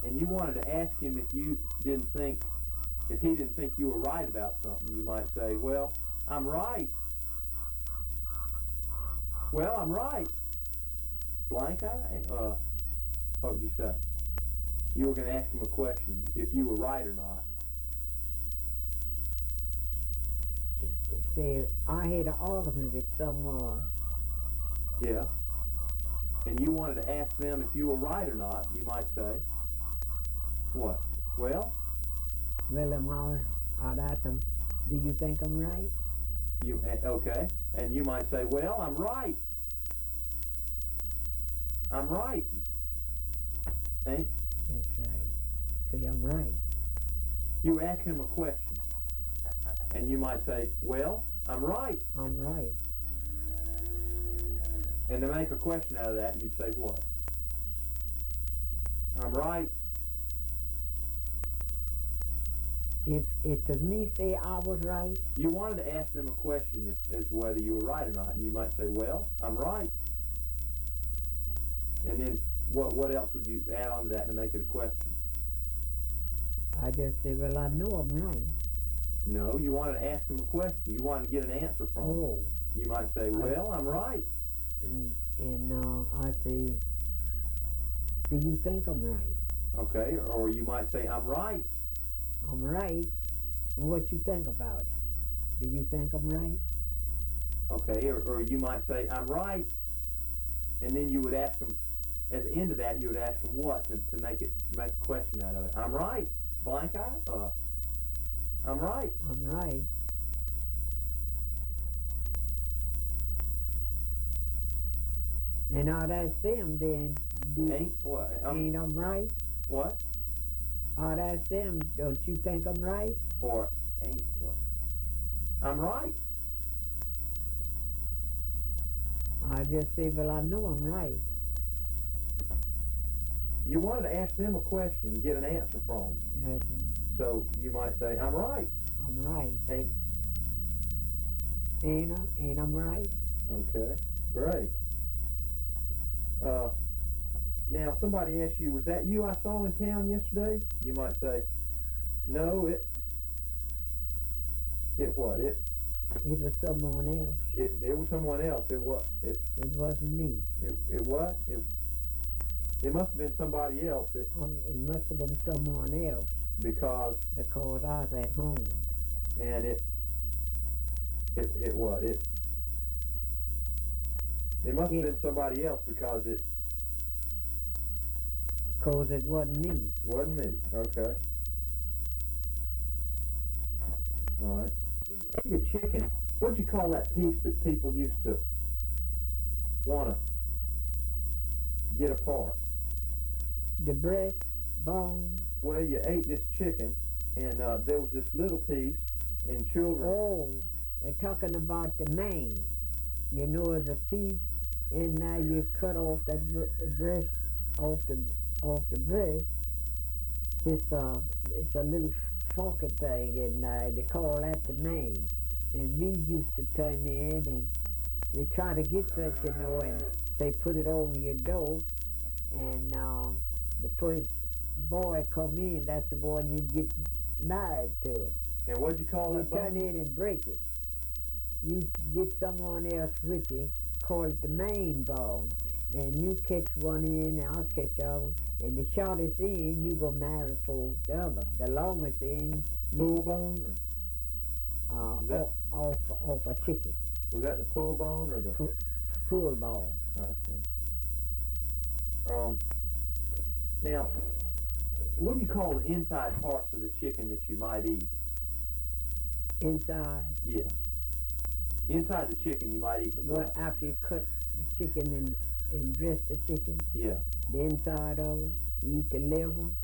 and you wanted to ask him if he didn't think you were right about something, you might say, well, I'm right. Well, I'm right. Blank eye? What would you say? You were going to ask him a question, if you were right or not. Say, I had an argument with someone. Yeah. And you wanted to ask them if you were right or not, you might say, what? Well, I'd ask them, do you think I'm right? Okay. And you might say, well, I'm right. I'm right. Ain't? That's right. See, I'm right. You were asking him a question. And you might say, well, I'm right. I'm right. And to make a question out of that, you'd say what? I'm right. If it was me say I was right, You wanted to ask them a question as to whether you were right or not. And you might say, well, I'm right. And then what else would you add on to that to make it a question? I just say, well, I know I'm right. No, you wanted to ask them a question. You wanted to get an answer from them. Oh. You might say, well, I'm right. And I say, do you think I'm right? Okay, or you might say, I'm right. I'm right. What you think about it? Do you think I'm right? Okay, or you might say, I'm right. And then you would ask them, at the end of that, you would ask them what to make a question out of it. I'm right. Blank eye? I'm right. I'm right. And I'd ask them then, Ain't what? Ain't I'm right? What? I'd ask them, don't you think I'm right? Or ain't what? I'm right. I just say, well, I know I'm right. You wanted to ask them a question and get an answer from them. Yes, sir. So you might say, I'm right. I'm right. Ain't I'm right? Okay, great. Now, somebody asked you, was that you I saw in town yesterday? You might say, no, it what? It was someone else. It was someone else. It wasn't me. It what? It must have been somebody else. It must have been someone else. Because I was at home. And it what? It must have been somebody else because it wasn't me. Wasn't me. Okay. All right. When you eat a chicken, what'd you call that piece that people used to want to get apart? The breast bone. Well, you ate this chicken, and there was this little piece, and children. Oh, they're talking about the main. You know, it's a piece, and now you cut off that breast, off the breast. It's a little forky thing, and they call that the main. And we used to turn in, and they try to get that, you know, and say put it over your door, and the first boy come in, that's the one you get married to. And what'd you call that bone? You turn in and break it. You get someone else with you, call it the main bone, and you catch one in, and I'll catch one, and the shortest end, you go marry for the other. The longest end, pull bone? Off a chicken. Was that the pull bone or the? Pull bone. I see. Now, what do you call the inside parts of the chicken that you might eat? Inside? Yeah. Inside the chicken you might eat the what? After you cut the chicken and dress the chicken? Yeah. The inside of it, you eat the liver,